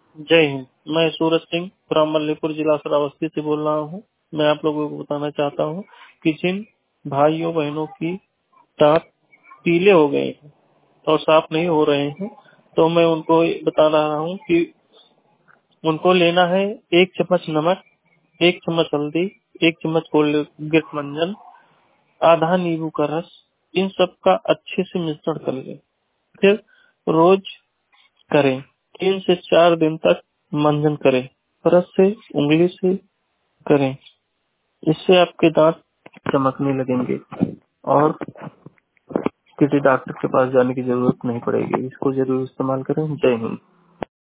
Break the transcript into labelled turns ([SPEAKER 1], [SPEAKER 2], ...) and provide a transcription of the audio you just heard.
[SPEAKER 1] जय हिंद। मैं सूरज सिंह रामल्लीपुर जिला श्रावस्ती से बोल रहा हूँ। मैं आप लोगों को बताना चाहता हूँ कि जिन भाइयों बहनों की दांत पीले हो गए हैं और साफ नहीं हो रहे हैं, तो मैं उनको बता रहा हूँ कि उनको लेना है 1 चम्मच नमक, 1 चम्मच हल्दी, 1 चम्मच कोलगेट मंजन, आधा नींबू का रस। इन सब का अच्छे से मिश्रण कर लें। फिर रोज करें। 3 से 4 दिन तक मंजन करें। ब्रश से, उंगली से करें। इससे आपके दांत चमकने लगेंगे और किसी डॉक्टर के पास जाने की जरूरत नहीं पड़ेगी। इसको जरूर इस्तेमाल करें। जय हिंद।